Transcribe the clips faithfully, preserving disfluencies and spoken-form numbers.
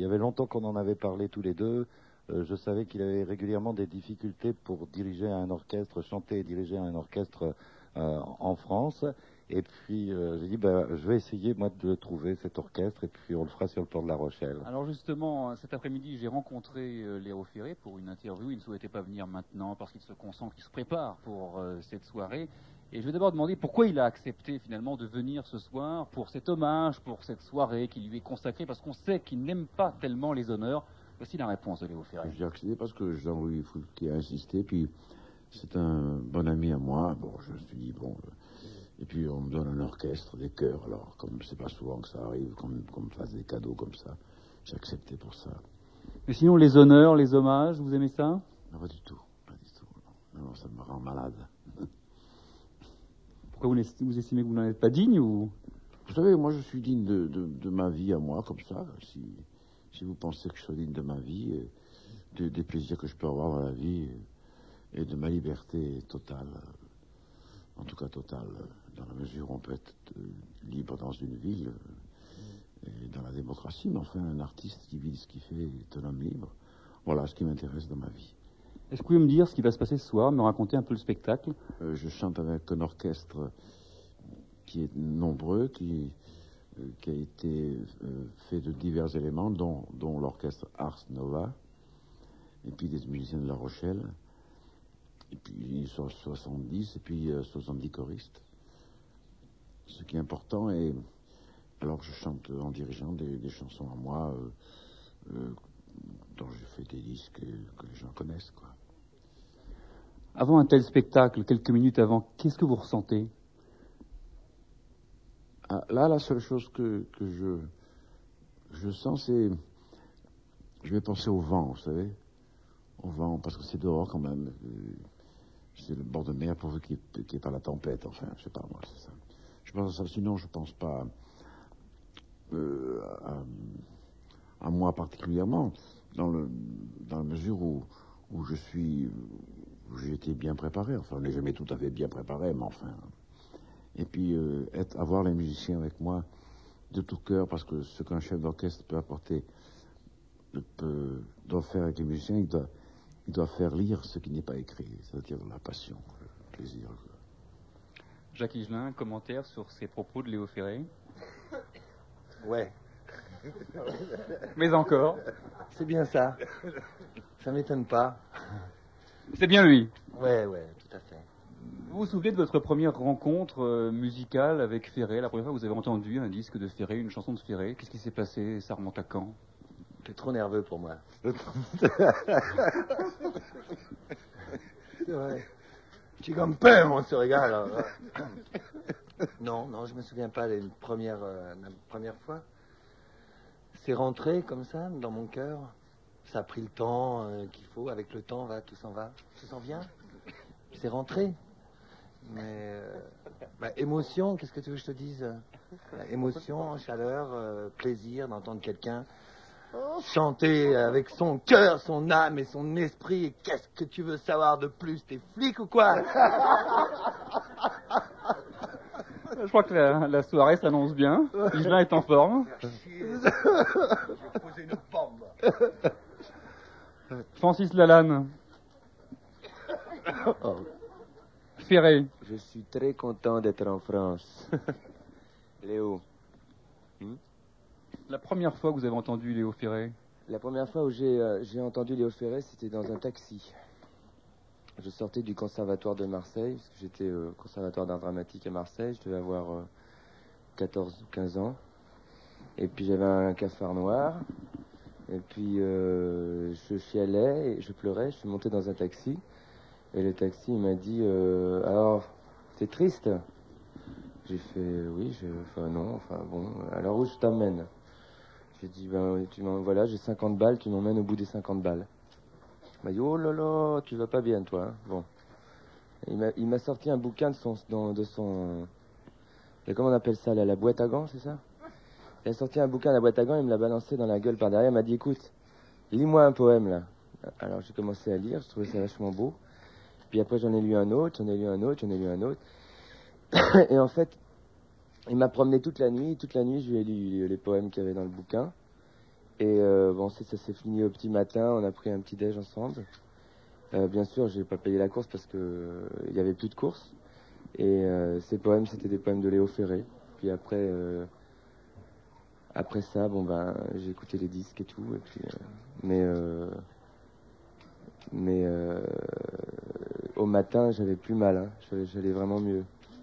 y avait longtemps qu'on en avait parlé tous les deux. Euh, je savais qu'il avait régulièrement des difficultés pour diriger un orchestre, chanter et diriger un orchestre euh, en France. Et puis euh, j'ai dit, bah, je vais essayer moi de trouver cet orchestre et puis on le fera sur le port de La Rochelle. Alors justement, cet après-midi, j'ai rencontré euh, Léo Ferré pour une interview. Il ne souhaitait pas venir maintenant parce qu'il se concentre, il se prépare pour euh, cette soirée. Et je vais d'abord demander pourquoi il a accepté finalement de venir ce soir pour cet hommage, pour cette soirée qui lui est consacrée, parce qu'on sait qu'il n'aime pas tellement les honneurs. Voici la réponse de Léo Ferré. J'ai accepté parce que Jean-Louis Foulquier a insisté, puis c'est un bon ami à moi. Bon, je me suis dit, bon... Euh, et puis on me donne un orchestre, des chœurs, alors comme c'est pas souvent que ça arrive, qu'on me fasse des cadeaux comme ça, j'ai accepté pour ça. Mais sinon, les honneurs, les hommages, vous aimez ça? Non, pas du tout, pas du tout. Non, non, ça me rend malade. Pourquoi vous, vous estimez que vous n'en êtes pas digne ou... Vous savez, moi je suis digne de, de, de ma vie à moi, comme ça. Si, si vous pensez que je suis digne de ma vie, de, des plaisirs que je peux avoir dans la vie, et de ma liberté totale, en tout cas totale, dans la mesure où on peut être libre dans une ville et dans la démocratie, mais enfin un artiste qui vit ce qu'il fait est un homme libre. Voilà ce qui m'intéresse dans ma vie. Est-ce que vous pouvez me dire ce qui va se passer ce soir, me raconter un peu le spectacle? euh, Je chante avec un orchestre qui est nombreux, qui, euh, qui a été euh, fait de divers éléments, dont, dont l'orchestre Ars Nova, et puis des musiciens de La Rochelle. Et puis ils sont soixante-dix, et puis euh, soixante-dix choristes. Ce qui est important, et alors je chante en dirigeant des, des chansons à moi, euh, euh, dont j'ai fait des disques que les gens connaissent, quoi. Avant un tel spectacle, quelques minutes avant, qu'est-ce que vous ressentez? Ah, là, la seule chose que, que je, je sens, c'est... Je vais penser au vent, vous savez. Au vent, parce que c'est dehors quand même. C'est le bord de mer pourvu qu'il n'y ait pas la tempête, enfin, je sais pas, moi, c'est ça. Je pense à ça, sinon je pense pas euh, à, à moi particulièrement, dans, le, dans la mesure où, où je suis, où j'ai été bien préparé, enfin on n'est jamais tout à fait bien préparé, mais enfin. Et puis euh, être, avoir les musiciens avec moi de tout cœur, parce que ce qu'un chef d'orchestre peut apporter, peut, doit faire avec les musiciens, il doit, il doit faire lire ce qui n'est pas écrit, c'est-à-dire la passion, le plaisir. Jacques Higelin, commentaire sur ces propos de Léo Ferré? Ouais. Mais encore? C'est bien ça. Ça m'étonne pas. C'est bien lui? Ouais, ouais, tout à fait. Vous vous souvenez de votre première rencontre euh, musicale avec Ferré, la première fois que vous avez entendu un disque de Ferré, une chanson de Ferré? Qu'est-ce qui s'est passé? Ça remonte à quand? T'es trop nerveux pour moi. C'est vrai. Tu es comme peur, on se régale. Non, non, je me souviens pas d'une première, euh, la première fois. C'est rentré comme ça, dans mon cœur. Ça a pris le temps euh, qu'il faut. Avec le temps, va, tout s'en va. Tout s'en vient. C'est rentré. Mais, euh, bah, émotion, qu'est-ce que tu veux que je te dise? Bah, émotion, chaleur, euh, plaisir d'entendre quelqu'un chanter avec son cœur, son âme et son esprit. Et qu'est-ce que tu veux savoir de plus? T'es flic ou quoi? Je crois que la, la soirée s'annonce bien. Higelin est en forme. J'ai posé une bombe. Francis Lalanne. Oh, Ferré. je suis très content d'être en France. Léo. Hmm? La première fois que vous avez entendu Léo Ferré? La première fois où j'ai euh, j'ai entendu Léo Ferré, c'était dans un taxi. Je sortais du conservatoire de Marseille, parce que j'étais au conservatoire d'art dramatique à Marseille. Je devais avoir euh, quatorze ou quinze ans. Et puis j'avais un cafard noir. Et puis euh, je chialais et je pleurais. Je suis monté dans un taxi. Et le taxi il m'a dit euh, alors, t'es triste? J'ai fait oui, je, enfin non, enfin bon, alors où je t'emmène? J'ai dit ben tu m'en, voilà, j'ai cinquante balles, tu m'emmènes au bout des cinquante balles. Il m'a dit oh là là, tu vas pas bien toi. Hein. Bon, et il m'a il m'a sorti un bouquin de son dans, de son, et comment on appelle ça là, la boîte à gants, c'est ça? Il a sorti un bouquin de la boîte à gants, il me l'a balancé dans la gueule par derrière, il m'a dit écoute, lis-moi un poème là. Alors j'ai commencé à lire, je trouvais ça vachement beau. Puis après j'en ai lu un autre, j'en ai lu un autre, j'en ai lu un autre. Et en fait, il m'a promené toute la nuit. Toute la nuit, je lui ai lu les poèmes qu'il y avait dans le bouquin. Et euh, bon, ça, ça s'est fini au petit matin, on a pris un petit déj ensemble. Euh, bien sûr, j'ai pas payé la course parce que euh, il y avait plus de course. Et euh, ces poèmes, c'était des poèmes de Léo Ferré. Puis après, euh, après ça, bon ben, j'ai écouté les disques et tout. Et puis, euh, mais euh, mais euh, au matin, j'avais plus mal. Hein. J'allais, j'allais vraiment mieux.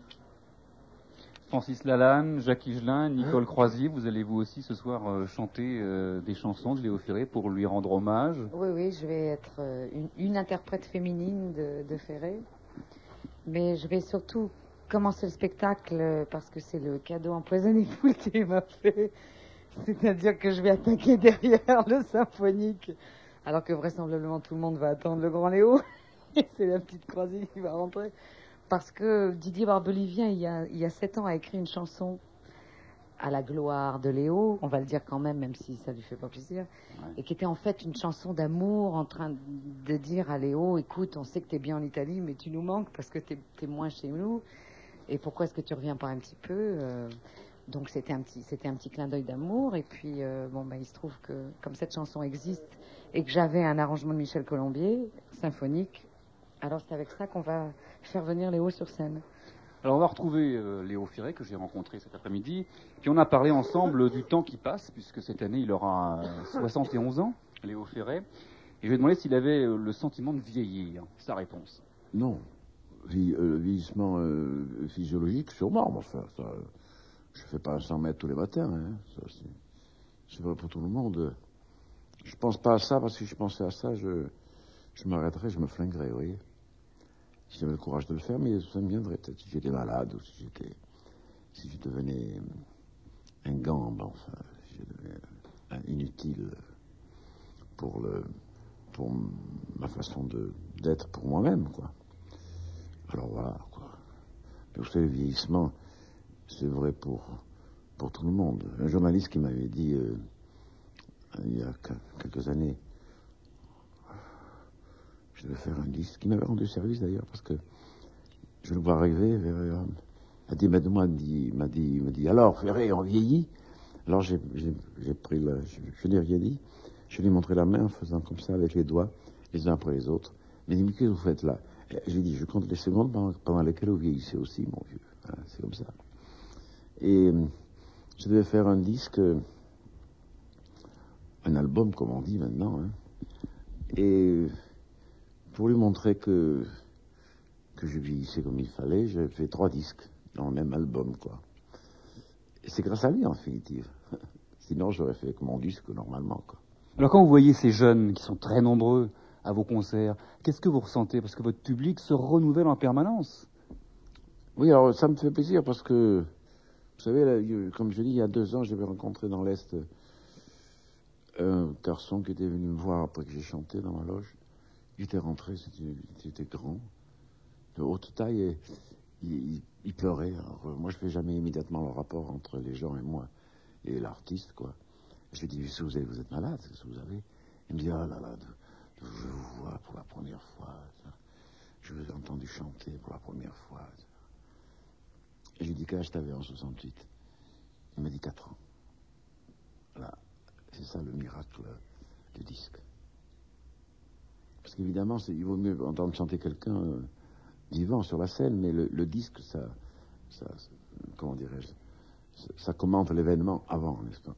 Francis Lalanne, Jacques Higelin, Nicole Croisier, vous allez vous aussi ce soir euh, chanter euh, des chansons de Léo Ferré pour lui rendre hommage. Oui, oui, je vais être euh, une, une interprète féminine de, de Ferré. Mais je vais surtout commencer le spectacle euh, parce que c'est le cadeau empoisonné qu'il m'a fait. C'est-à-dire que je vais attaquer derrière le symphonique, alors que vraisemblablement tout le monde va attendre le grand Léo. Et c'est la petite Croisier qui va rentrer. Parce que Didier Barbelivien, il y a, il y a sept ans, a écrit une chanson à la gloire de Léo, on va le dire quand même, même si ça lui fait pas plaisir, ouais. Et qui était en fait une chanson d'amour en train de dire à Léo, écoute, on sait que t'es bien en Italie, mais tu nous manques parce que t'es, t'es moins chez nous, et pourquoi est-ce que tu reviens pas un petit peu euh, donc c'était un petit, c'était un petit clin d'œil d'amour, et puis euh, bon, bah, il se trouve que comme cette chanson existe, et que j'avais un arrangement de Michel Colombier, symphonique, alors c'est avec ça qu'on va faire venir Léo sur scène. Alors on va retrouver euh, Léo Ferré que j'ai rencontré cet après-midi, puis on a parlé ensemble du temps qui passe, puisque cette année il aura euh, soixante et onze ans, Léo Ferré, et je lui ai demandé s'il avait euh, le sentiment de vieillir. Sa réponse. Non. Vie, euh, vieillissement euh, physiologique, sûrement, mais enfin, ça, je fais pas cent mètres tous les matins, hein. Ça, c'est, c'est pas pour tout le monde. Je pense pas à ça, parce que si je pensais à ça, je, je m'arrêterais, je me flinguerais, vous voyez. Si j'avais le courage de le faire, mais ça me viendrait peut-être si j'étais malade, ou si j'étais, si je devenais un gambe, enfin, si je devenais un inutile pour le, pour ma façon de, d'être pour moi-même, quoi. Alors voilà, quoi. Mais vous savez, le vieillissement, c'est vrai pour, pour tout le monde. Un journaliste qui m'avait dit, euh, il y a quelques années, je devais faire un disque, qui m'avait rendu service d'ailleurs, parce que je le vois arriver, vers, a dit, mais moi, il m'a dit, m'a dit, m'a dit, alors, Ferré, on vieillit. Alors j'ai, j'ai, j'ai pris le, je, je n'ai rien dit. Je lui ai montré la main en faisant comme ça avec les doigts, les uns après les autres. Mais il m'a dit, qu'est-ce que vous faites là? Je lui ai dit, je compte les secondes pendant, pendant lesquelles vous vieillissez aussi, mon vieux. Voilà, c'est comme ça. Et je devais faire un disque, un album, comme on dit maintenant, hein. Et pour lui montrer que, que je vieillissais comme il fallait, j'ai fait trois disques dans le même album, quoi. Et c'est grâce à lui, en définitive. Sinon, j'aurais fait que mon disque normalement, quoi. Alors, quand vous voyez ces jeunes qui sont très nombreux à vos concerts, qu'est-ce que vous ressentez? Parce que votre public se renouvelle en permanence. Oui, alors ça me fait plaisir parce que, vous savez, là, comme je dis, il y a deux ans, j'avais rencontré dans l'Est un garçon qui était venu me voir après que j'ai chanté dans ma loge. Il était rentré, c'était, il était grand, de haute taille, et il, il, il pleurait. Alors, moi, je fais jamais immédiatement le rapport entre les gens et moi, et l'artiste, quoi. Je lui dis, vous, vous êtes malade, qu'est-ce que vous avez? Il me dit, ah là là, de, de, je vous vois pour la première fois. Je vous ai entendu chanter pour la première fois. Et je lui dis, quel âge t'avais en soixante-huit? Il m'a dit quatre ans. Voilà, c'est ça le miracle du disque. Parce qu'évidemment, c'est, il vaut mieux entendre chanter quelqu'un euh, vivant sur la scène, mais le, le disque, ça, ça, comment dirais-je, ça, ça commente l'événement avant, n'est-ce pas?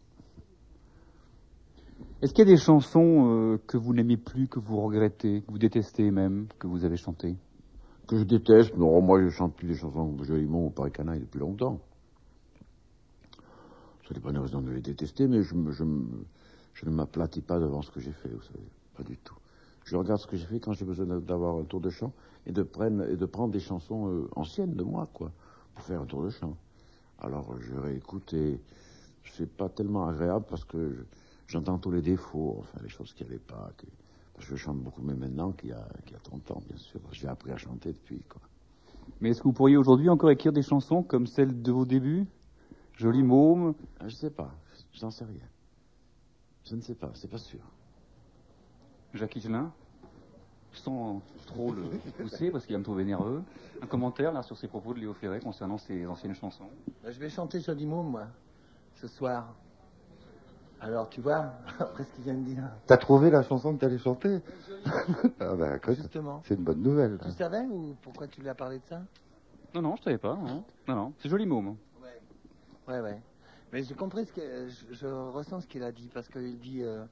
Est-ce qu'il y a des chansons euh, que vous n'aimez plus, que vous regrettez, que vous détestez même, que vous avez chantées? Que je déteste? Non, moi je chante plus des chansons de Jolimont ou Paris Canaille depuis longtemps. Ça n'est pas une raison de les détester, mais je, je, je ne m'aplatis pas devant ce que j'ai fait, vous savez, pas du tout. Je regarde ce que j'ai fait quand j'ai besoin d'avoir un tour de chant et de prendre, et de prendre des chansons euh, anciennes de moi, quoi, pour faire un tour de chant. Alors je réécoute et c'est pas tellement agréable parce que je, j'entends tous les défauts, enfin les choses qu'il n'y avait pas, que, parce que je chante beaucoup mieux maintenant qu'il y a, qu'il y a trente ans, bien sûr. J'ai appris à chanter depuis, quoi. Mais est-ce que vous pourriez aujourd'hui encore écrire des chansons comme celles de vos débuts? Joli môme? Je sais pas, j'en sais rien. Je ne sais pas, c'est pas sûr. Jacques Higelin, sans trop le pousser parce qu'il va me trouver nerveux, un commentaire là sur ces propos de Léo Ferré concernant ses anciennes chansons? Je vais chanter Joli môme, moi, ce soir. Alors, tu vois, après ce qu'il vient de dire. T'as trouvé la chanson que t'allais chanter? Ah ben, écoute, Justement. c'est une bonne nouvelle. Tu savais ou pourquoi tu lui as parlé de ça? Non, non, je savais pas. Non, non, non. C'est joli mot. Moi. Ouais. Ouais, ouais. Mais j'ai compris ce que je, je ressens ce qu'il a dit parce qu'il dit. Euh,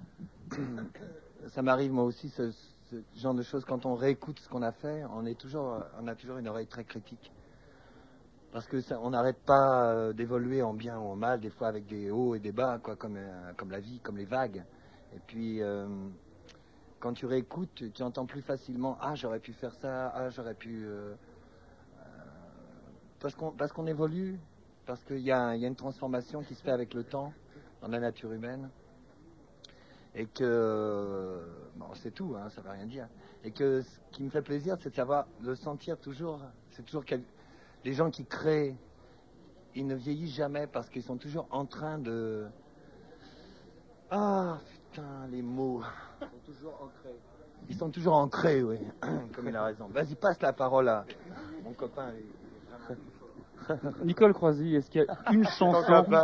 ça m'arrive moi aussi ce, ce genre de choses quand on réécoute ce qu'on a fait, on est toujours, on a toujours une oreille très critique. Parce que ça, on n'arrête pas euh, d'évoluer en bien ou en mal, des fois avec des hauts et des bas, quoi, comme, euh, comme la vie, comme les vagues. Et puis, euh, quand tu réécoutes, tu, tu entends plus facilement « Ah, j'aurais pu faire ça, ah, j'aurais pu... Euh, euh, » Parce qu'on parce qu'on évolue, parce qu'il y, y a une transformation qui se fait avec le temps dans la nature humaine. Et que... Bon, c'est tout, hein, ça ne veut rien dire. Et que ce qui me fait plaisir, c'est de savoir, de sentir toujours... C'est toujours quel, les gens qui créent, ils ne vieillissent jamais parce qu'ils sont toujours en train de... Ah, putain, les mots. Ils sont toujours ancrés. Ils sont toujours ancrés, oui. Comme il a raison. Vas-y, passe la parole à mon copain. Nicole Croisy, est-ce qu'il y a une chanson...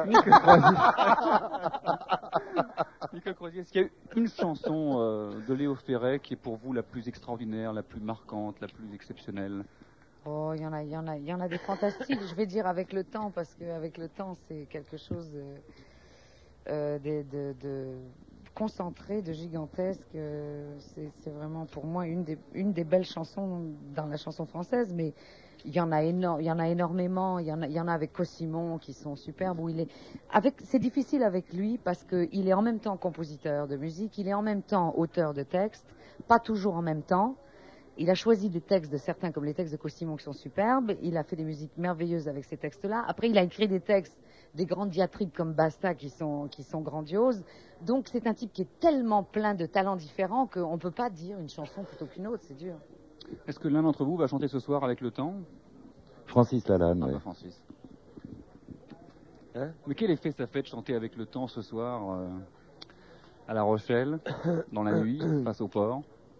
Nicole Croisy, est-ce qu'il y a une chanson euh, de Léo Ferré qui est pour vous la plus extraordinaire, la plus marquante, la plus exceptionnelle? Oh, il y en a, il y en a, il y en a des fantastiques. Je vais dire avec le temps, parce qu'avec le temps, c'est quelque chose de, euh, de, de, de concentré, de gigantesque. C'est, c'est vraiment pour moi une des, une des belles chansons dans la chanson française. Mais il y en a éno- il y en a énormément. Il y en a, il y en a avec Cossimon qui sont superbes. Où il est, avec, c'est difficile avec lui parce que il est en même temps compositeur de musique, il est en même temps auteur de textes, pas toujours en même temps. Il a choisi des textes de certains, comme les textes de Cossimon, qui sont superbes. Il a fait des musiques merveilleuses avec ces textes-là. Après, il a écrit des textes, des grandes diatribes comme Basta, qui sont, qui sont grandioses. Donc, c'est un type qui est tellement plein de talents différents qu'on ne peut pas dire une chanson plutôt qu'une autre, c'est dur. Est-ce que l'un d'entre vous va chanter ce soir avec le temps? Francis Lalanne, Ah, oui. bah, Francis. Hein? Mais quel effet ça fait de chanter avec le temps ce soir euh, à La Rochelle, dans la nuit, face au port?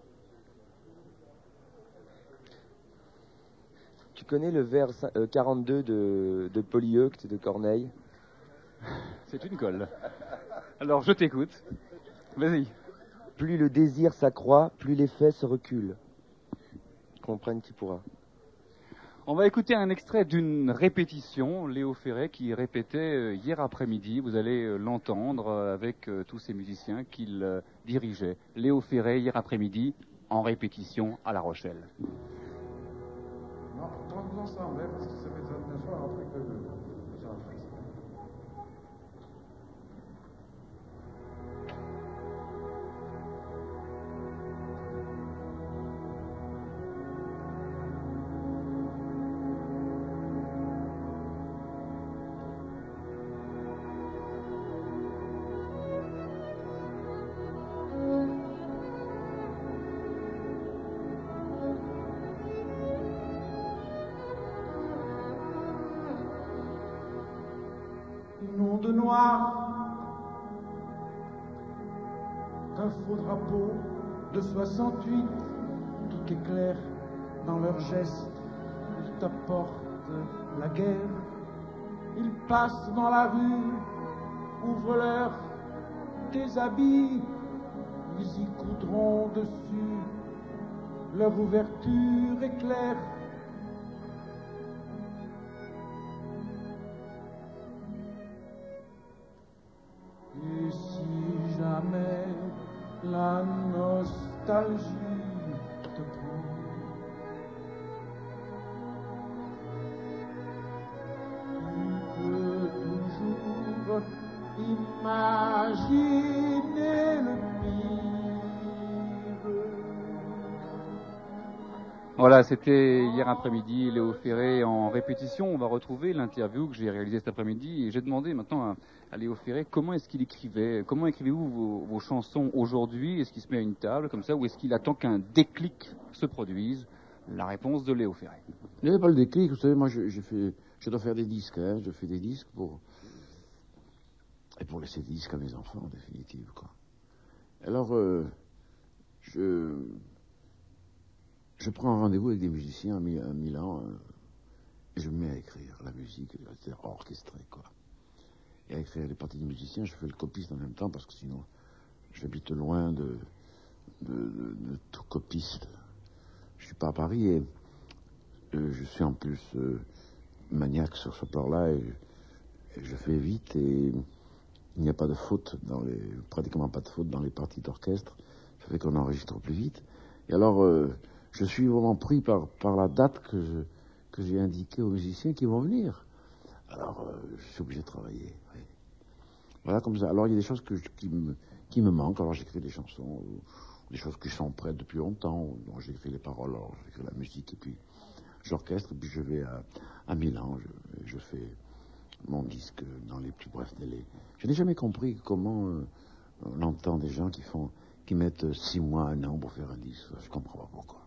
Tu connais le vers quarante-deux de, de Polyeucte de Corneille? C'est une colle. Alors je t'écoute. Vas-y. Plus le désir s'accroît, plus l'effet se recule. Comprenne qui pourra. On va écouter un extrait d'une répétition, Léo Ferré qui répétait hier après-midi. Vous allez l'entendre avec tous ces musiciens qu'il dirigeait. Léo Ferré hier après-midi en répétition à La Rochelle. Non, tentons ensemble, hein, parce que ça fait un soir après que ça nom de noir, un faux drapeau de soixante-huit, tout est clair dans leurs gestes, ils t'apportent la guerre, ils passent dans la rue, ouvre-leur tes habits, ils y coudront dessus, leur ouverture éclaire. Et si jamais la nostalgie te prend, tu peux toujours imaginer le pire. Voilà, c'était hier après-midi, Léo Ferré en répétition. On va retrouver l'interview que j'ai réalisée cet après-midi et j'ai demandé maintenant à, à Léo Ferré comment est-ce qu'il écrivait, comment écrivez-vous vos, vos chansons aujourd'hui? Est-ce qu'il se met à une table comme ça ou est-ce qu'il attend qu'un déclic se produise? La réponse de Léo Ferré. Il n'y avait pas le déclic, vous savez, moi je, je, fais, je dois faire des disques, hein, je fais des disques pour... Et pour laisser des disques à mes enfants, en définitive, quoi. Alors, euh, je... Je prends un rendez-vous avec des musiciens à Milan euh, et je me mets à écrire la musique, c'est orchestré, quoi. et à écrire les parties des musiciens. Je fais le copiste en même temps parce que sinon, j'habite loin de, de, de, de tout copiste. Je suis pas à Paris et euh, je suis en plus euh, maniaque sur ce plan-là et, et je fais vite et il n'y a pas de faute dans les, pratiquement pas de faute dans les parties d'orchestre. Ça fait qu'on enregistre plus vite. Et alors, euh, je suis vraiment pris par, par la date que, je, que j'ai indiquée aux musiciens qui vont venir. Alors, euh, je suis obligé de travailler. Oui. Voilà comme ça. Alors, il y a des choses que je, qui, me, qui me manquent. Alors, j'écris des chansons, ou, des choses qui sont prêtes depuis longtemps. Donc, j'écris les paroles, alors j'écris la musique, et puis j'orchestre, et puis je vais à, à Milan. Je, je fais mon disque dans les plus brefs délais. Je n'ai jamais compris comment euh, on entend des gens qui font, qui mettent six mois, un an pour faire un disque. Je comprends pas pourquoi.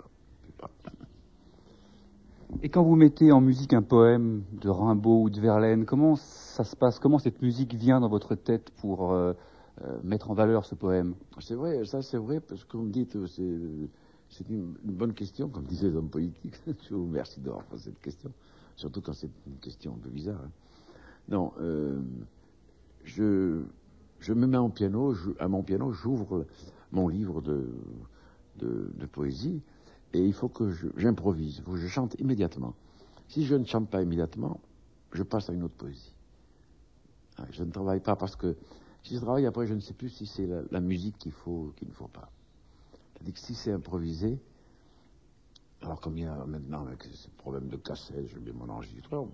Et quand vous mettez en musique un poème de Rimbaud ou de Verlaine, comment ça se passe? Comment cette musique vient dans votre tête pour euh, euh, mettre en valeur ce poème? C'est vrai, ça c'est vrai, parce que vous me dites, c'est, c'est une, une bonne question, comme disaient les hommes politiques. Je vous remercie d'avoir posé cette question, surtout quand c'est une question un peu bizarre. Hein. Non, euh, je, je me mets en piano, je, à mon piano, j'ouvre mon livre de, de, de poésie, et il faut que je, j'improvise, il faut que je chante immédiatement. Si je ne chante pas immédiatement, je passe à une autre poésie. Je ne travaille pas parce que si je travaille après, je ne sais plus si c'est la, la musique qu'il faut, qu'il ne faut pas. C'est-à-dire que si c'est improvisé, alors comme il y a maintenant avec ces problèmes de cassette, je mets mon enregistreur,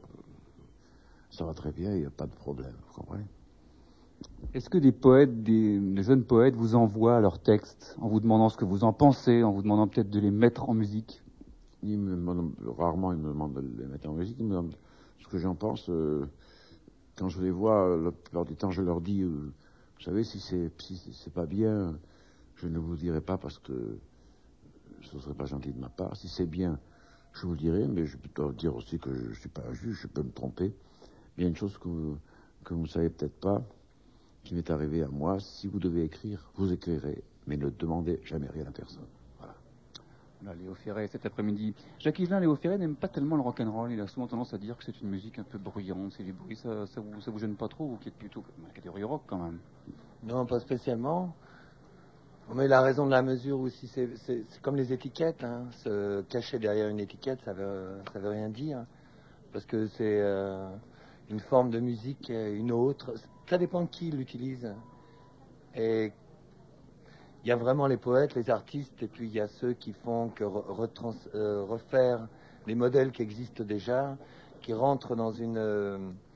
ça va très bien, il n'y a pas de problème, vous comprenez? Est-ce que des poètes, des, des jeunes poètes vous envoient leurs textes en vous demandant ce que vous en pensez, en vous demandant peut-être de les mettre en musique? Ils me demandent, rarement ils me demandent de les mettre en musique, ils me demandent ce que j'en pense. Euh, quand je les vois, la plupart du temps, je leur dis, euh, vous savez, si c'est, si c'est pas bien, je ne vous le dirai pas parce que ce ne serait pas gentil de ma part. Si c'est bien, je vous le dirai, mais je peux dire aussi que je ne suis pas un juge, je peux me tromper. Il y a une chose que vous, que vous ne savez peut-être pas, qui m'est arrivée à moi. Si vous devez écrire, vous écrirez, mais ne demandez jamais rien à personne. Voilà. Voilà, Léo Ferré cet après-midi. Jacques Higelin, Léo Ferré n'aime pas tellement le rock'n'roll. Il a souvent tendance à dire que c'est une musique un peu bruyante, c'est du bruit. Ça, ça, vous, ça vous gêne pas trop, vous qui êtes plutôt dans la catégorie rock quand même? Non, pas spécialement. Mais il a raison de la mesure où si c'est, c'est, c'est comme les étiquettes. Hein. Se cacher derrière une étiquette, ça veut, ça veut rien dire. Parce que c'est euh, une forme de musique, une autre. Ça dépend de qui l'utilise. Et il y a vraiment les poètes, les artistes, et puis il y a ceux qui font que retrans, euh, refaire les modèles qui existent déjà, qui rentrent dans une euh,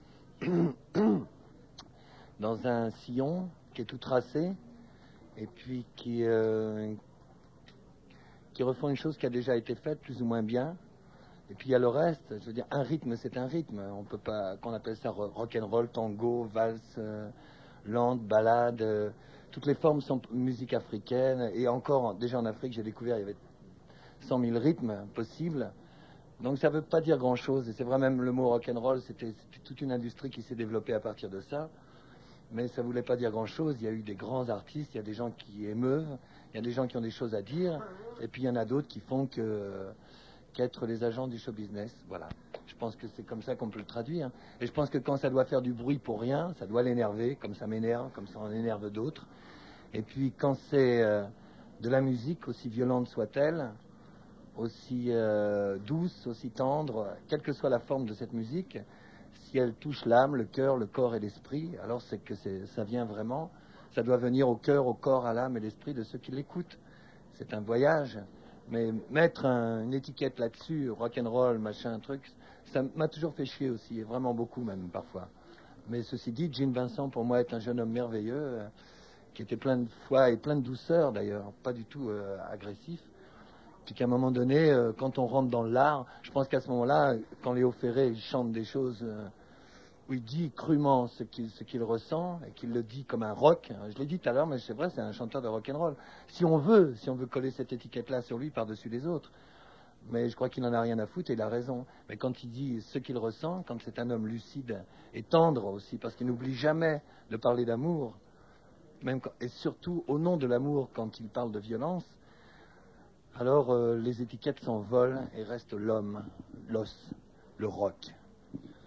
dans un sillon qui est tout tracé, et puis qui euh, qui refont une chose qui a déjà été faite plus ou moins bien. Et puis il y a le reste. Je veux dire, un rythme, c'est un rythme. On peut pas, qu'on appelle ça rock'n'roll, tango, valse, euh, lente, ballade. Euh, toutes les formes sont musique africaine. Et encore, déjà en Afrique, j'ai découvert il y avait cent mille rythmes possibles. Donc ça veut pas dire grand-chose. Et c'est vrai, même le mot rock'n'roll, c'était, c'était toute une industrie qui s'est développée à partir de ça. Mais ça voulait pas dire grand-chose. Il y a eu des grands artistes, il y a des gens qui émeuvent, il y a des gens qui ont des choses à dire. Et puis il y en a d'autres qui font que... qu'être les agents du show business, voilà. Je pense que c'est comme ça qu'on peut le traduire. Et je pense que quand ça doit faire du bruit pour rien, ça doit l'énerver, comme ça m'énerve, comme ça en énerve d'autres. Et puis quand c'est euh, de la musique, aussi violente soit-elle, aussi euh, douce, aussi tendre, quelle que soit la forme de cette musique, si elle touche l'âme, le cœur, le corps et l'esprit, alors c'est que c'est, ça vient vraiment, ça doit venir au cœur, au corps, à l'âme et l'esprit de ceux qui l'écoutent. C'est un voyage. Mais mettre un, une étiquette là-dessus, rock'n'roll, machin, truc, ça m'a toujours fait chier aussi, et vraiment beaucoup même parfois. Mais ceci dit, Gene Vincent pour moi est un jeune homme merveilleux, euh, qui était plein de foi et plein de douceur d'ailleurs, pas du tout euh, agressif. Puis qu'à un moment donné, euh, quand on rentre dans l'art, je pense qu'à ce moment-là, quand Léo Ferré chante des choses... Euh, où il dit crûment ce qu'il, ce qu'il ressent et qu'il le dit comme un rock. Je l'ai dit tout à l'heure, mais c'est vrai, c'est un chanteur de rock'n'roll. Si on veut, si on veut coller cette étiquette-là sur lui par-dessus les autres. Mais je crois qu'il n'en a rien à foutre et il a raison. Mais quand il dit ce qu'il ressent, quand c'est un homme lucide et tendre aussi, parce qu'il n'oublie jamais de parler d'amour, même quand, et surtout au nom de l'amour quand il parle de violence, alors euh, les étiquettes s'envolent et reste l'homme, l'os, le rock.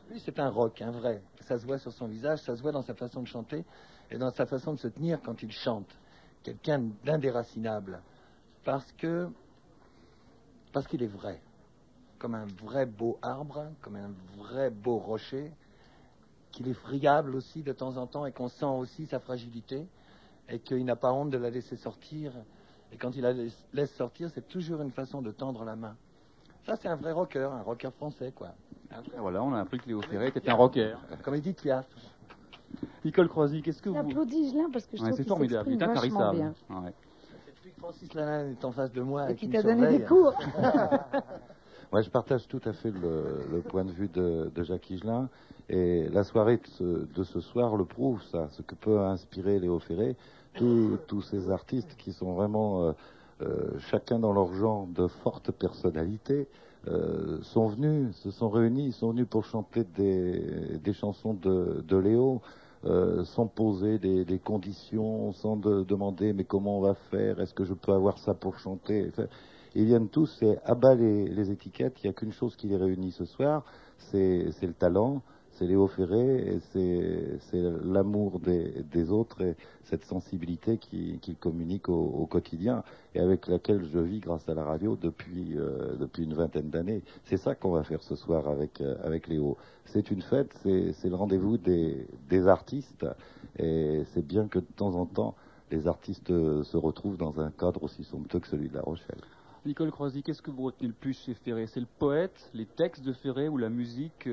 Lui, c'est un rock, un vrai. Ça se voit sur son visage, ça se voit dans sa façon de chanter et dans sa façon de se tenir quand il chante. Quelqu'un d'indéracinable. Parce que, parce qu'il est vrai. Comme un vrai beau arbre, comme un vrai beau rocher, qu'il est friable aussi de temps en temps et qu'on sent aussi sa fragilité et qu'il n'a pas honte de la laisser sortir. Et quand il la laisse sortir, c'est toujours une façon de tendre la main. Ça, c'est un vrai rocker, un rocker français, quoi. Et voilà, on a appris que Léo Ferré était un rocker. Comme il dit Piaf. Nicole Croisy, qu'est-ce que vous... J'applaudis Gelin parce que je Ouais, trouve c'est qu'il formidable, il est s'exprime vachement intarissable. bien. Ouais. Depuis que Francis Lalanne est en face de moi Et et qui qu'il t'a me donné surveille, des cours. Ouais, je partage tout à fait le, le point de vue de, de Jacques Higelin. Et la soirée de ce, de ce soir le prouve, ça, ce que peut inspirer Léo Ferré. Tous, tous ces artistes qui sont vraiment, euh, euh, chacun dans leur genre, de fortes personnalités, euh, sont venus, se sont réunis, ils sont venus pour chanter des, des chansons de, de Léo, euh, sans poser des, des conditions, sans de, demander mais comment on va faire, est-ce que je peux avoir ça pour chanter. Enfin, ils viennent tous et abat les, les étiquettes. Il n'y a qu'une chose qui les réunit ce soir, c'est, c'est le talent, c'est Léo Ferré, et c'est, c'est l'amour des, des autres et cette sensibilité qu'il qui communique au, au quotidien et avec laquelle je vis grâce à la radio depuis, euh, depuis une vingtaine d'années. C'est ça qu'on va faire ce soir avec, euh, avec Léo. C'est une fête, c'est, c'est le rendez-vous des, des artistes et c'est bien que de temps en temps les artistes se retrouvent dans un cadre aussi somptueux que celui de La Rochelle. Nicole Croisy, qu'est-ce que vous retenez le plus chez Ferré? C'est le poète, les textes de Ferré ou la musique?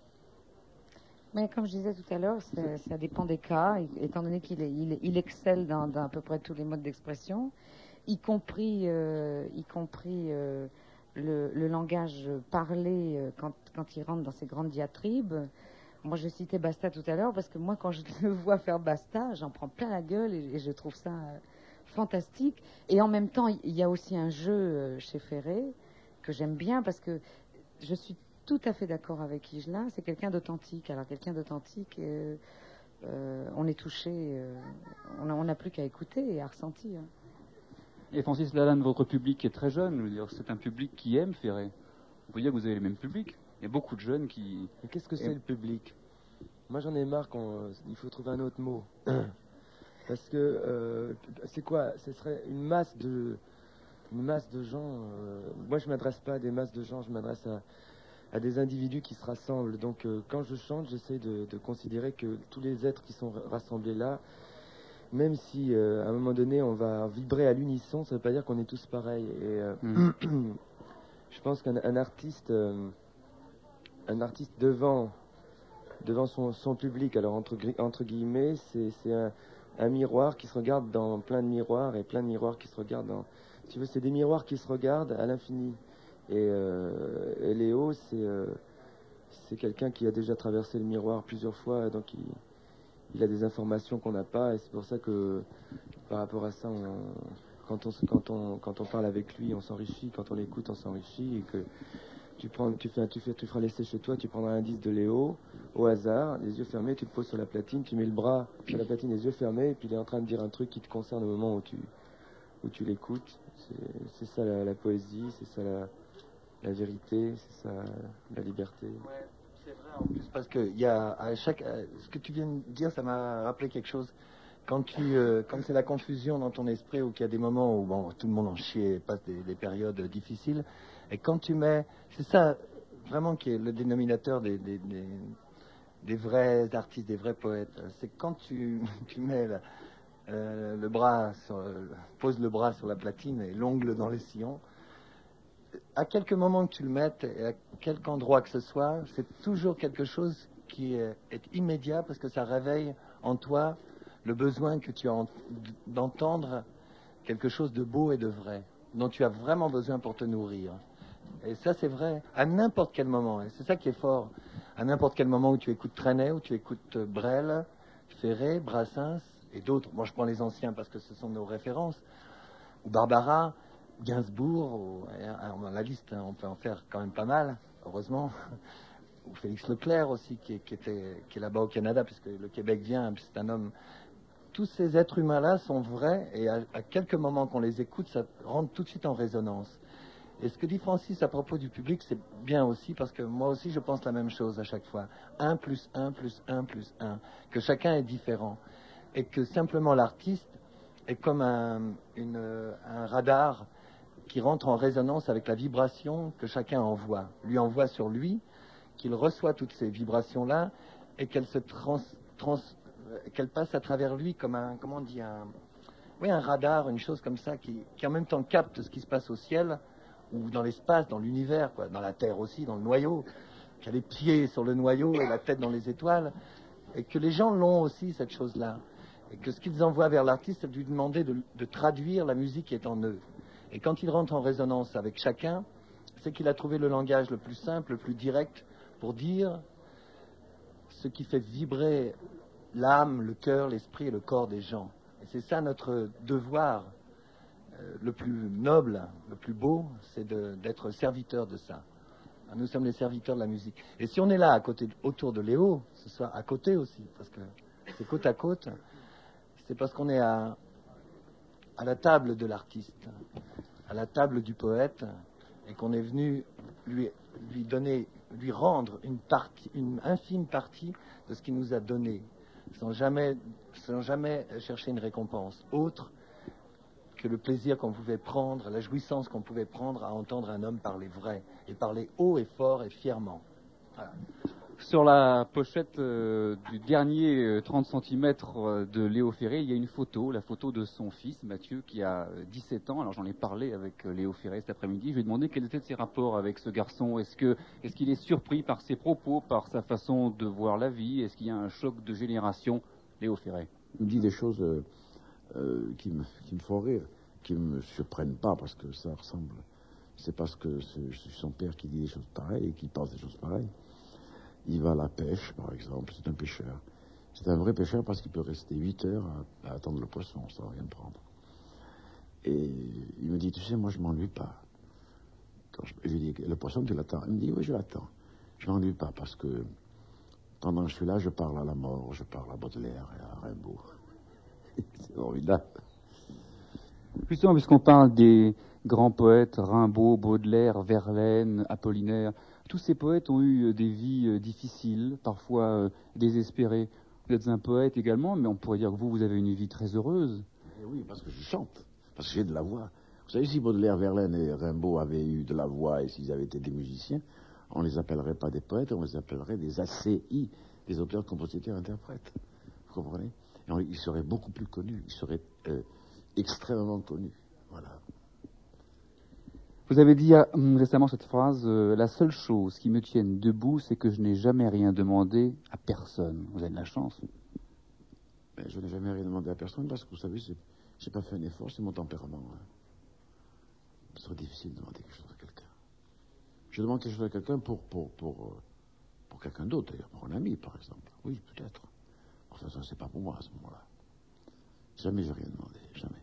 Mais comme je disais tout à l'heure, ça, ça dépend des cas, étant donné qu'il est, il, il excelle dans, dans à peu près tous les modes d'expression, y compris, euh, y compris euh, le, le langage parlé euh, quand, quand il rentre dans ses grandes diatribes. Moi, je citais Basta tout à l'heure parce que moi, quand je le vois faire Basta, j'en prends plein la gueule et, et je trouve ça euh, fantastique. Et en même temps, il y a aussi un jeu euh, chez Ferré que j'aime bien parce que je suis tout à fait d'accord avec Higelin, c'est quelqu'un d'authentique. Alors quelqu'un d'authentique, euh, euh, on est touché, euh, on n'a plus qu'à écouter et à ressentir. Et Francis Lalanne, votre public est très jeune, je veux dire, c'est un public qui aime Ferré. On peut dire que vous avez le même public. Il y a beaucoup de jeunes qui... Mais qu'est-ce que c'est le public? Moi j'en ai marre, qu'on, il faut trouver un autre mot. Parce que euh, c'est quoi? Ce serait une masse de, une masse de gens. Euh, moi je ne m'adresse pas à des masses de gens, je m'adresse à... à des individus qui se rassemblent. Donc euh, quand je chante, j'essaie de, de considérer que tous les êtres qui sont rassemblés là, même si euh, à un moment donné on va vibrer à l'unisson, ça ne veut pas dire qu'on est tous pareils. Et euh, mmh. je pense qu'un un artiste, euh, un artiste devant, devant son, son public, alors entre, entre guillemets, c'est, c'est un, un miroir qui se regarde dans plein de miroirs et plein de miroirs qui se regardent dans... Si tu veux, c'est des miroirs qui se regardent à l'infini. Et, euh, et Léo, c'est, euh, c'est quelqu'un qui a déjà traversé le miroir plusieurs fois, donc il, il a des informations qu'on n'a pas, et c'est pour ça que par rapport à ça, on, quand, on, quand, on, quand on parle avec lui, on s'enrichit, quand on l'écoute, on s'enrichit, et que tu, prends, tu, fais, tu, fais, tu feras l'essai chez toi, tu prendras un disque de Léo, au hasard, les yeux fermés, tu le poses sur la platine, tu mets le bras sur la platine, les yeux fermés, et puis il est en train de dire un truc qui te concerne au moment où tu, où tu l'écoutes. C'est, c'est ça la, la poésie, c'est ça la... la vérité, c'est ça, la liberté. Ouais, c'est vrai en plus parce que il y a à chaque, à, ce que tu viens de dire, ça m'a rappelé quelque chose. Quand tu, euh, quand c'est la confusion dans ton esprit ou qu'il y a des moments où bon, tout le monde en chie et passe des, des périodes difficiles, et quand tu mets, c'est ça vraiment qui est le dénominateur des, des, des, des vrais artistes, des vrais poètes. C'est quand tu, tu mets la, euh, le bras, sur, pose le bras sur la platine et l'ongle dans les sillons. À quelque moment que tu le mettes, et à quelque endroit que ce soit, c'est toujours quelque chose qui est, est immédiat parce que ça réveille en toi le besoin que tu as en, d'entendre quelque chose de beau et de vrai, dont tu as vraiment besoin pour te nourrir. Et ça, c'est vrai à n'importe quel moment. Et c'est ça qui est fort. À n'importe quel moment où tu écoutes Trenet, où tu écoutes Brel, Ferré, Brassens et d'autres. Moi, je prends les anciens parce que ce sont nos références. Ou Barbara, Gainsbourg, ou, alors, la liste, hein, on peut en faire quand même pas mal, heureusement. Ou Félix Leclerc aussi, qui, qui, était, qui est là-bas au Canada, puisque le Québec vient, c'est un homme. Tous ces êtres humains-là sont vrais, et à, à quelques moments qu'on les écoute, ça rentre tout de suite en résonance. Et ce que dit Francis à propos du public, c'est bien aussi, parce que moi aussi je pense la même chose à chaque fois. un plus un plus un plus un. Que chacun est différent. Et que simplement l'artiste est comme un, une, un radar qui rentre en résonance avec la vibration que chacun envoie. Lui envoie sur lui, qu'il reçoit toutes ces vibrations-là, et qu'elles se trans, trans, qu'elles passent à travers lui comme un, comment on dit, un, oui, un radar, une chose comme ça, qui, qui en même temps capte ce qui se passe au ciel, ou dans l'espace, dans l'univers, quoi, dans la Terre aussi, dans le noyau, qui a les pieds sur le noyau et la tête dans les étoiles, et que les gens l'ont aussi, cette chose-là. Et que ce qu'ils envoient vers l'artiste, c'est de lui demander de, de traduire la musique qui est en eux. Et quand il rentre en résonance avec chacun, c'est qu'il a trouvé le langage le plus simple, le plus direct, pour dire ce qui fait vibrer l'âme, le cœur, l'esprit et le corps des gens. Et c'est ça notre devoir, euh, le plus noble, le plus beau, c'est de, d'être serviteur de ça. Nous sommes les serviteurs de la musique. Et si on est là, à côté, autour de Léo, ce soit à côté aussi, parce que c'est côte à côte, c'est parce qu'on est à, à la table de l'artiste, à la table du poète, et qu'on est venu lui, lui donner, lui rendre une partie, une infime partie de ce qu'il nous a donné, sans jamais, sans jamais chercher une récompense autre que le plaisir qu'on pouvait prendre, la jouissance qu'on pouvait prendre à entendre un homme parler vrai, et parler haut et fort et fièrement. Voilà. Sur la pochette euh, du dernier euh, trente centimètres euh, de Léo Ferré, il y a une photo, la photo de son fils, Mathieu, qui a euh, dix-sept ans. Alors j'en ai parlé avec euh, Léo Ferré cet après-midi. Je lui ai demandé quels étaient ses rapports avec ce garçon. Est-ce que, est-ce qu'il est surpris par ses propos, par sa façon de voir la vie? Est-ce qu'il y a un choc de génération, Léo Ferré? Il me dit des choses euh, euh, qui, me, qui me font rire, qui ne me surprennent pas, parce que ça ressemble... C'est parce que c'est son père qui dit des choses pareilles et qui pense des choses pareilles. Il va à la pêche, par exemple, c'est un pêcheur. C'est un vrai pêcheur parce qu'il peut rester huit heures à, à attendre le poisson sans rien prendre. Et il me dit, tu sais, moi je m'ennuie pas. Quand je, je lui dis, le poisson, tu l'attends? Il me dit, oui, je l'attends. Je m'ennuie pas parce que pendant que je suis là, je parle à la mort, je parle à Baudelaire et à Rimbaud. C'est formidable. Justement, puisqu'on parle des grands poètes, Rimbaud, Baudelaire, Verlaine, Apollinaire, tous ces poètes ont eu des vies difficiles, parfois désespérées. Vous êtes un poète également, mais on pourrait dire que vous, vous avez une vie très heureuse. Et oui, parce que je chante, parce que j'ai de la voix. Vous savez, si Baudelaire, Verlaine et Rimbaud avaient eu de la voix et s'ils avaient été des musiciens, on ne les appellerait pas des poètes, on les appellerait des A C I, des auteurs, compositeurs, interprètes. Vous comprenez? Et on, ils seraient beaucoup plus connus, ils seraient euh, extrêmement connus. Voilà. Vous avez dit euh, récemment cette phrase, euh, la seule chose qui me tienne debout, c'est que je n'ai jamais rien demandé à personne. Vous avez de la chance. Ben, je n'ai jamais rien demandé à personne parce que, vous savez, je n'ai pas fait un effort, c'est mon tempérament. Hein. Ce serait difficile de demander quelque chose à quelqu'un. Je demande quelque chose à quelqu'un pour, pour, pour, pour, pour quelqu'un d'autre, d'ailleurs, pour un ami, par exemple. Oui, peut-être. Enfin, ça, c'est pas pour moi à ce moment-là. Jamais j'ai rien demandé, jamais.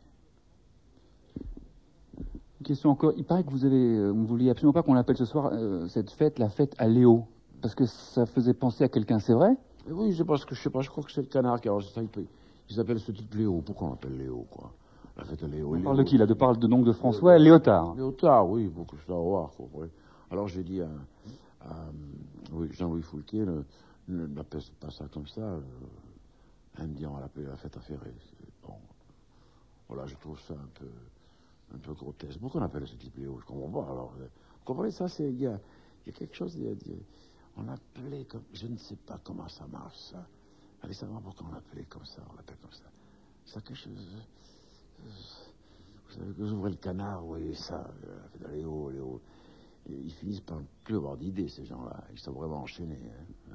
Une question encore. Il paraît que vous avez, vous ne vouliez absolument pas qu'on appelle ce soir euh, cette fête la fête à Léo, parce que ça faisait penser à quelqu'un, c'est vrai? Oui, c'est parce que je sais pas, je crois que c'est le canard qui a ça. Il, peut, il s'appelle ce type Léo. Pourquoi on l'appelle Léo, quoi? La fête à Léo. On Léo, parle de qui là? De parle de donc de François Léo, Léotard. Léotard, oui, beaucoup de savoir, quoi. Oui. Alors j'ai dit à, à oui, Jean-Louis Foulquier, ne, ne m'appelle pas ça comme ça. Euh, un me dit on va l'appeler la fête à Ferré. Bon, voilà, je trouve ça un peu. un peu grotesque. Pourquoi on appelle ce type Léo? Je comprends pas. Alors, vous comprenez ça? C'est il y a, il y a quelque chose. Il y a, il y a, on l'appelait comme, je ne sais pas comment ça marche. Ça. Allez savoir pourquoi on l'appelait comme ça. On l'appelle comme ça. Ça quelque chose. Vous savez que j'ouvrais le canard, vous voyez ça. Léo, Léo. Et ils finissent par ne plus avoir d'idées, ces gens-là. Ils sont vraiment enchaînés. Hein.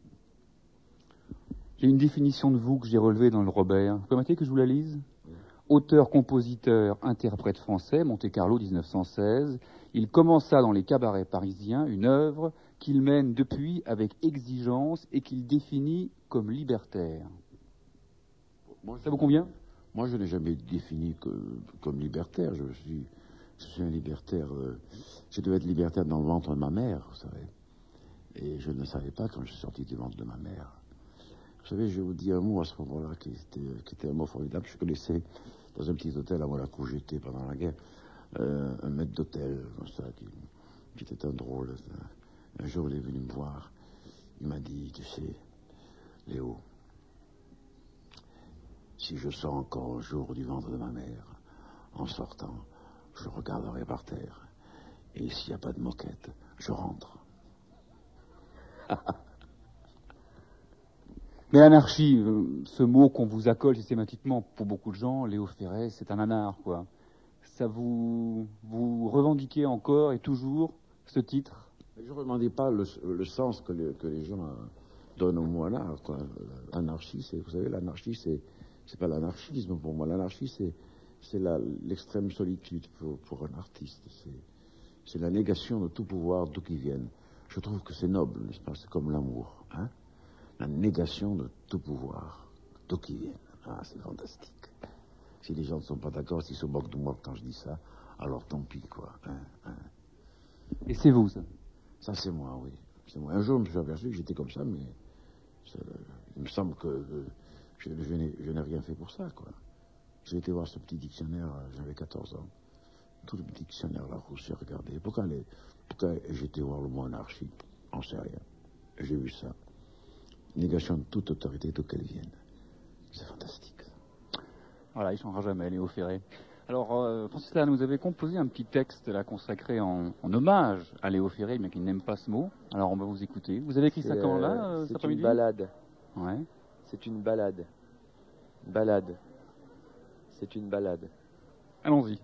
Il y a une définition de vous que j'ai relevée dans le Robert. Vous permettez que je vous la lise? Auteur, compositeur, interprète français, Monte-Carlo dix-neuf cent seize, il commença dans les cabarets parisiens une œuvre qu'il mène depuis avec exigence et qu'il définit comme libertaire. Moi, ça vous convient? Moi, je n'ai jamais défini que, comme libertaire. Je suis, je suis un libertaire. Euh, je devais être libertaire dans le ventre de ma mère, vous savez. Et je ne le savais pas quand je suis sorti du ventre de ma mère. Vous savez, je vais vous dire un mot à ce moment-là qui était, qui était un mot formidable. Je connaissais dans un petit hôtel à Monaco où j'étais pendant la guerre euh, un maître d'hôtel, comme ça, qui, qui était un drôle. Un jour, il est venu me voir. Il m'a dit, tu sais, Léo, si je sors encore un jour du ventre de ma mère, en sortant, je regarderai par terre. Et s'il n'y a pas de moquette, je rentre. Mais anarchie, euh, ce mot qu'on vous accole systématiquement pour beaucoup de gens, Léo Ferré, c'est un nanar, quoi. Ça vous, vous revendiquez encore et toujours ce titre? Je ne revendique pas le, le sens que, le, que les gens euh, donnent au mot anarchie, quoi. L'anarchie, c'est, vous savez, l'anarchie, c'est, c'est pas l'anarchisme pour moi. L'anarchie, c'est, c'est la, l'extrême solitude pour, pour un artiste. C'est, c'est la négation de tout pouvoir, d'où qu'il vienne. Je trouve que c'est noble, n'est-ce pas? C'est comme l'amour, hein? La négation de tout pouvoir, d'où qu'il vienne. Ah, c'est fantastique. Si les gens ne sont pas d'accord, s'ils se moquent de moi quand je dis ça, alors tant pis, quoi. Hein, hein. Et c'est vous, ça? Ça, c'est moi, oui. C'est moi. Un jour, je me suis aperçu que j'étais comme ça, mais ça, il me semble que euh, je, je, n'ai, je n'ai rien fait pour ça, quoi. J'ai été voir ce petit dictionnaire, j'avais quatorze ans. Tout le petit dictionnaire là, j'ai regardé. Pourquoi, les, pourquoi j'ai été voir le mot anarchie? On sait rien. J'ai vu ça. Négation de toute autorité, d'où qu'elle vienne. C'est fantastique. Voilà, il ne changera jamais, Léo Ferré. Alors, euh, Francis Lalanne, vous avez composé un petit texte là consacré en, en hommage à Léo Ferré, mais qui n'aime pas ce mot. Alors, on va vous écouter. Vous avez écrit C'est, ça quand, là, euh, euh, cet C'est après-midi? une balade. Ouais. C'est une balade. Balade. C'est une balade. Allons-y.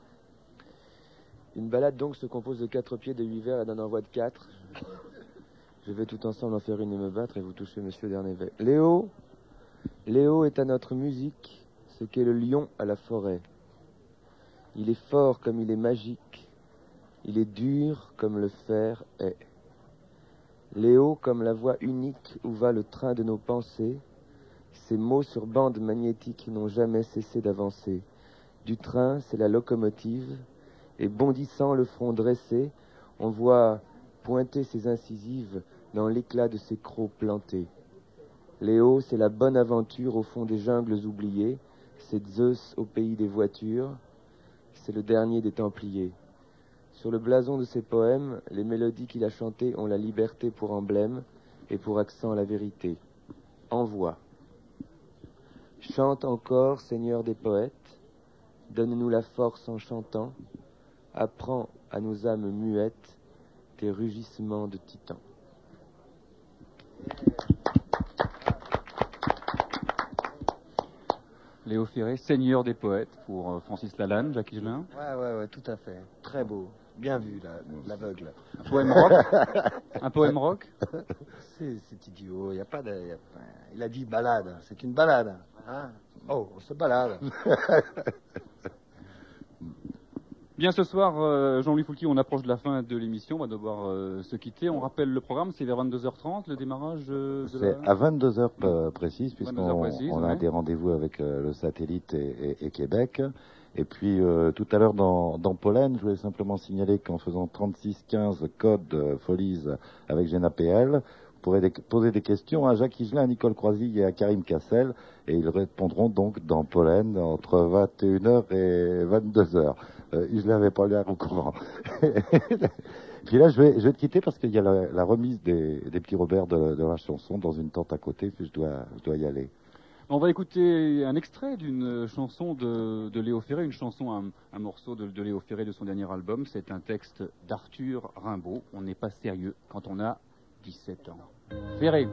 Une balade donc se compose de quatre pieds, de huit vers et d'un envoi de quatre. Je vais tout ensemble en faire une et me battre et vous toucher monsieur Dernévet. Léo, Léo est à notre musique ce qu'est le lion à la forêt. Il est fort comme il est magique. Il est dur comme le fer est. Léo comme la voie unique où va le train de nos pensées. Ces mots sur bande magnétique n'ont jamais cessé d'avancer. Du train, c'est la locomotive, et bondissant le front dressé, on voit pointer ses incisives dans l'éclat de ses crocs plantés. Léo, c'est la bonne aventure au fond des jungles oubliées, c'est Zeus au pays des voitures, c'est le dernier des Templiers. Sur le blason de ses poèmes, les mélodies qu'il a chantées ont la liberté pour emblème et pour accent la vérité. Envoie. Chante encore, Seigneur des poètes, donne-nous la force en chantant, apprends à nos âmes muettes tes rugissements de titans. Léo Ferré, seigneur des poètes, pour euh, Francis Lalanne, Jacques Higelin. Ouais, ouais, ouais, tout à fait. Très beau. Bien vu, la, l'aveugle. Un poème rock. Un poème rock. C'est, c'est idiot. Il y a pas de. Y a pas- il a dit balade. C'est une balade. Hein? Oh, on se balade. Bien, ce soir, euh, Jean-Louis Foulquier, on approche de la fin de l'émission. On va devoir euh, se quitter. On rappelle le programme, c'est vers vingt-deux heures trente, le démarrage euh, de C'est la... à vingt-deux heures p- précises, vingt-deux heures puisqu'on précises, on a ouais. des rendez-vous avec euh, le satellite et, et- et Québec. Et puis, euh, tout à l'heure, dans, dans Pollen, je voulais simplement signaler qu'en faisant trente-six quinze code euh, Folies avec Gena P L, vous pourrez des- poser des questions à Jacques Higelin, à Nicole Croisille et à Karim Cassel, et ils répondront donc dans Pollen entre vingt et une heures et vingt-deux heures. Euh, je l'avais pas l'air au courant. Puis là, je vais, je vais te quitter parce qu'il y a la, la remise des, des petits Robert de, de la chanson dans une tente à côté, puis je dois, je dois y aller. On va écouter un extrait d'une chanson de, de Léo Ferré, une chanson, un, un morceau de, de Léo Ferré de son dernier album. C'est un texte d'Arthur Rimbaud. On n'est pas sérieux quand on a dix-sept ans. Ferré.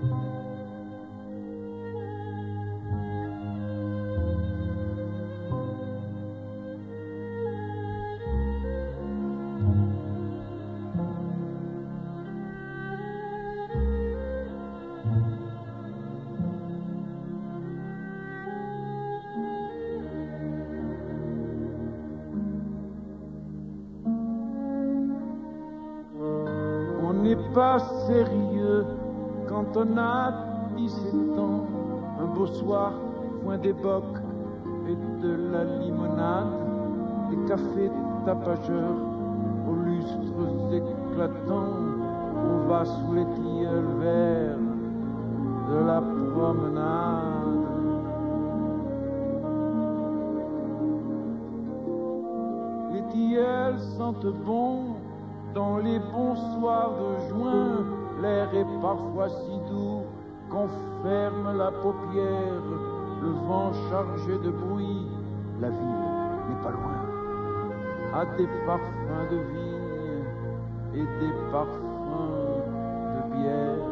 On n'est pas sérieux quand on a dix-sept ans. Un beau soir, point d'époque et de la limonade, des cafés tapageurs aux lustres éclatants. On va sous les tilleuls verts de la promenade. Les tilleuls qu'elles sentent bon. Dans les bons soirs de juin, l'air est parfois si doux qu'on ferme la paupière, le vent chargé de bruit. La ville n'est pas loin, a des parfums de vigne et des parfums de bière.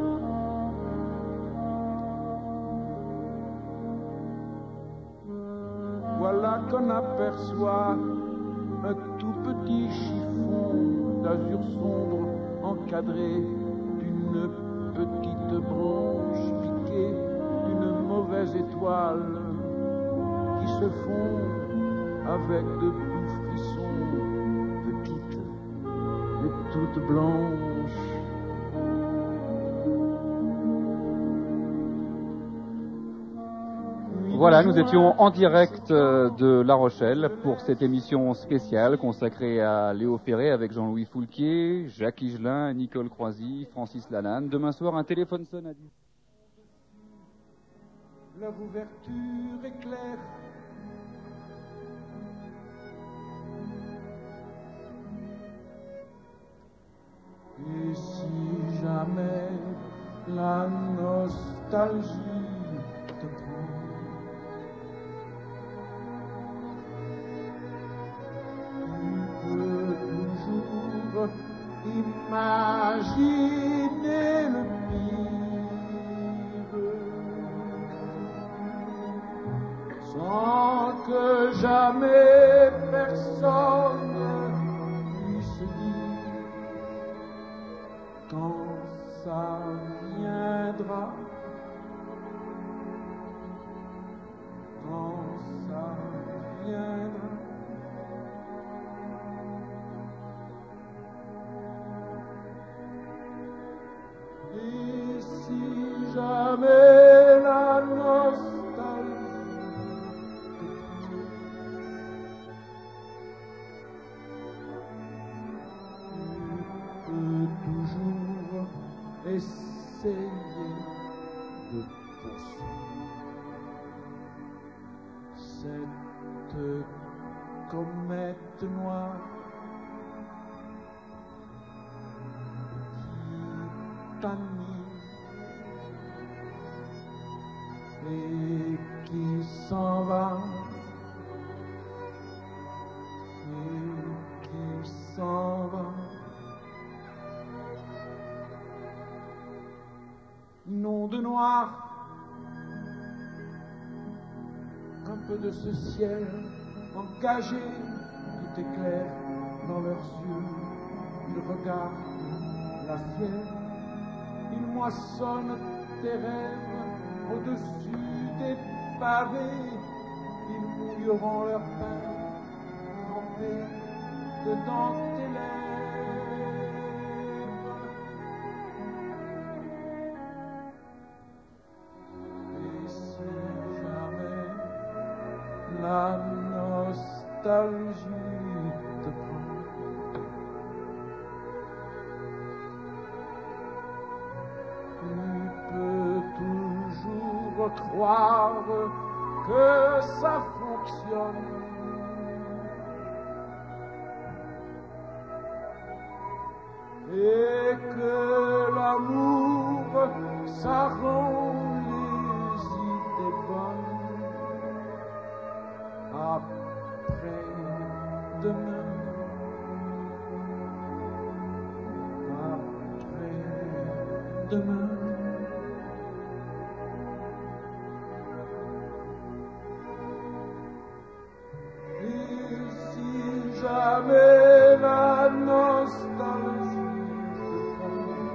Voilà qu'on aperçoit un tout petit chiffon d'azur sombre encadré d'une petite branche piquée d'une mauvaise étoile qui se fond avec de doux frissons, petites et toutes blanches. Voilà, nous étions en direct de La Rochelle pour cette émission spéciale consacrée à Léo Ferré avec Jean-Louis Foulquier, Jacques Higelin, Nicole Croisy, Francis Lalanne. Demain soir, un téléphone sonne à dix. Leur ouverture est claire. Et si jamais la nostalgie te prend, imaginez le pire sans que jamais personne puisse dire quand ça viendra, quand ça viendra. Et si jamais la nostalgie te prend, tu peux toujours essayer de poursuivre cette comète noire et qui s'en va, et qui s'en va. Nom de noir, un peu de ce ciel engagé, tout est clair dans leurs yeux, ils regardent la fièvre. Ils moissonnent tes rêves au-dessus des pavés. Ils mouilleront leurs pains trempés dedans tes lèvres. Et si jamais la nostalgie te prend, croire que ça fonctionne. Et que l'amour, ça rend les idées bonnes. Après demain, après demain. Jamais la nostalgie te prend,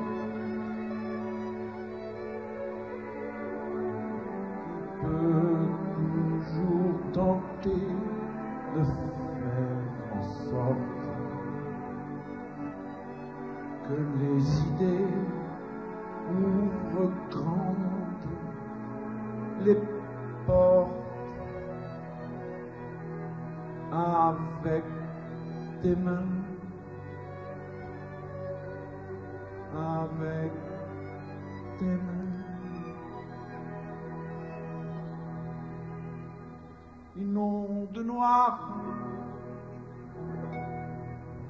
tu peux toujours tenter de faire en sorte que les idées ouvrent grandes les portes avec tes mains, avec tes mains. Ils n'ont de noir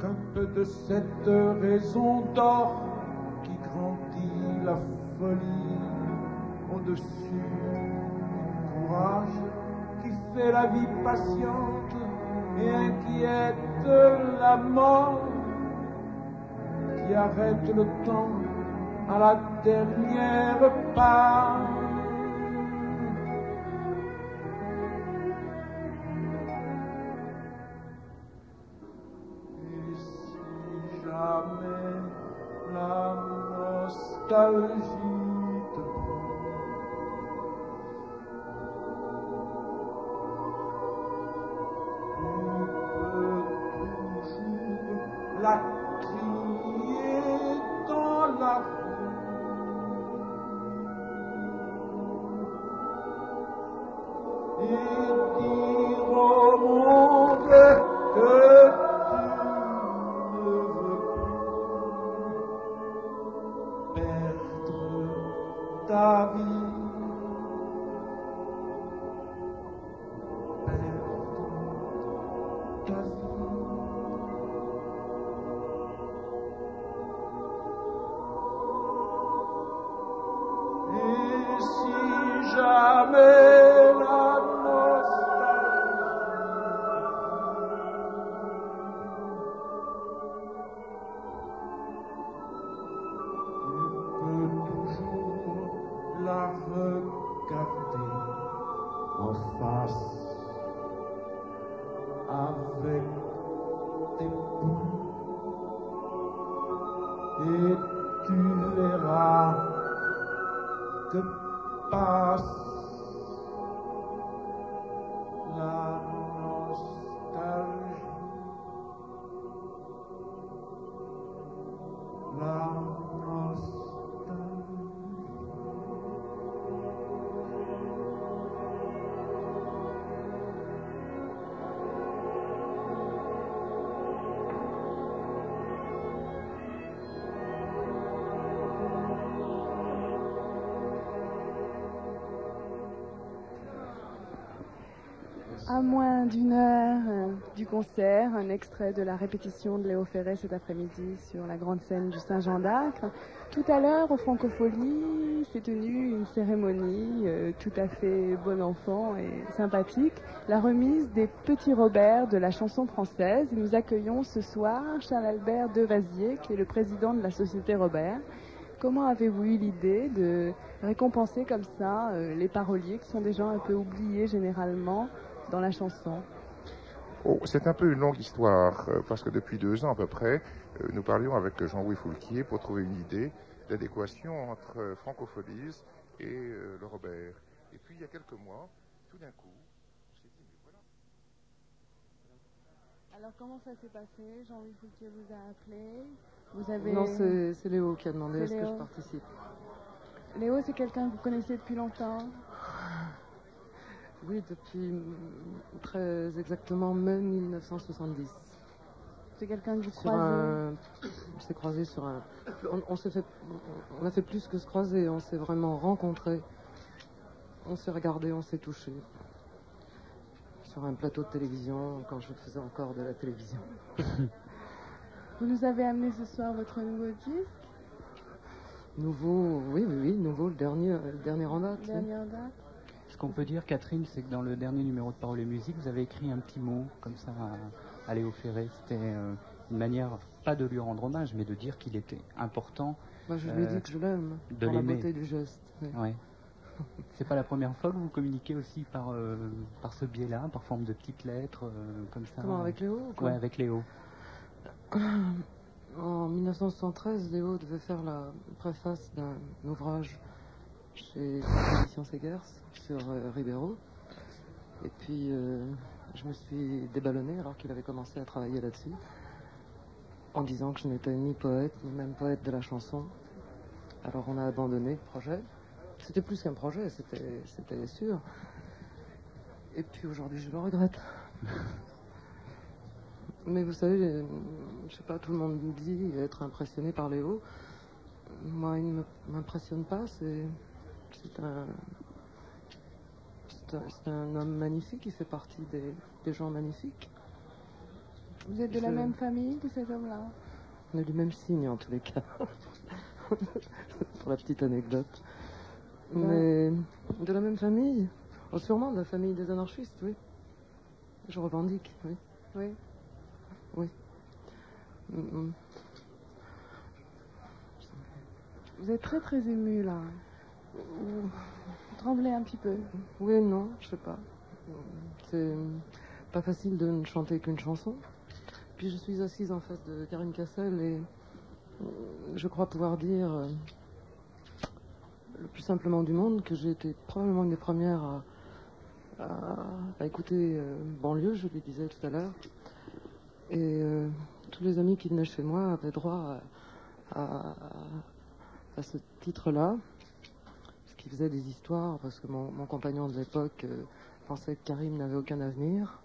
qu'un peu de cette raison d'or qui grandit la folie au-dessus du courage, qui fait la vie patiente et inquiète la mort, qui arrête le temps à la dernière part. Et si jamais la nostalgie te prend, la crier dans la rue et dire au monde que tu ne veux plus perdre ta vie. Perdre ta vie. Et si jamais la nostalgie tu peux toujours la regarder en face avec tes poings et tu verras que passe la nostalgie, la nostalgie. À moins d'une heure euh, du concert, un extrait de la répétition de Léo Ferré cet après-midi sur la grande scène du Saint-Jean d'Acre. Tout à l'heure, au Francophonie, s'est tenue une cérémonie euh, tout à fait bon enfant et sympathique, la remise des Petits Robert de la chanson française. Et nous accueillons ce soir Charles-Albert Devazier, qui est le président de la Société Robert. Comment avez-vous eu l'idée de récompenser comme ça euh, les paroliers, qui sont des gens un peu oubliés généralement dans la chanson? Oh, c'est un peu une longue histoire, euh, parce que depuis deux ans à peu près, euh, nous parlions avec Jean-Louis Foulquier pour trouver une idée d'adéquation entre euh, Francopholies et euh, le Robert. Et puis il y a quelques mois, tout d'un coup, on s'est dit, mais voilà. Alors comment ça s'est passé? Jean-Louis Foulquier vous a appelé? Vous avez... Non, c'est, c'est Léo qui a demandé à ce que je Léo. participe. Léo, c'est quelqu'un que vous connaissez depuis longtemps? Oui, depuis très exactement mai mille neuf cent soixante-dix. C'est quelqu'un que vous Sur croisez? un... On s'est croisé sur un... On, on s'est fait... On a fait plus que se croiser, on s'est vraiment rencontrés. On s'est regardé, on s'est touché. Sur un plateau de télévision, quand je faisais encore de la télévision. Vous nous avez amené ce soir votre nouveau disque? Nouveau, oui, oui, oui, nouveau, le dernier, le dernier en date. Le dernier en date. Ce qu'on peut dire, Catherine, c'est que dans le dernier numéro de Paroles et Musique, vous avez écrit un petit mot comme ça à, à Léo Ferré. C'était euh, une manière, pas de lui rendre hommage, mais de dire qu'il était important. Bah, je lui ai euh, dit que je l'aime, de pour la l'aimer. beauté du geste. Oui. Ouais. C'est pas la première fois que vous communiquez aussi par, euh, par ce biais-là, par forme de petites lettres, euh, comme ça. Comment, avec Léo ou quoi? Ouais, avec Léo. En mille neuf cent soixante-treize, Léo devait faire la préface d'un ouvrage chez l'édition Segers sur euh, Ribeiro. Et puis, euh, je me suis déballonnée alors qu'il avait commencé à travailler là-dessus, en disant que je n'étais ni poète, ni même poète de la chanson. Alors on a abandonné le projet. C'était plus qu'un projet, c'était, c'était sûr. Et puis aujourd'hui, je le regrette. Mais vous savez, je sais pas, tout le monde me dit être impressionné par Léo. Moi, il ne m'impressionne pas. C'est, c'est un, c'est un, c'est un homme magnifique. Il fait partie des, des gens magnifiques. Vous êtes de Je- la même famille que cet homme-là? On est du même signe en tous les cas. Pour la petite anecdote. Ben- Mais de la même famille? Oh, sûrement de la famille des anarchistes, oui. Je revendique, oui. Oui. Oui. Mm, mm. Vous êtes très très ému là. Vous tremblez un petit peu. Oui, non, je sais pas. C'est pas facile de ne chanter qu'une chanson. Puis je suis assise en face de Karine Cassel et euh, je crois pouvoir dire euh, le plus simplement du monde que j'ai été probablement une des premières à, à, à écouter euh, Banlieue, je lui disais tout à l'heure. Et euh, tous les amis qui venaient chez moi avaient droit à, à, à ce titre-là, parce qu'il faisait des histoires, parce que mon, mon compagnon de l'époque euh, pensait que Karim n'avait aucun avenir.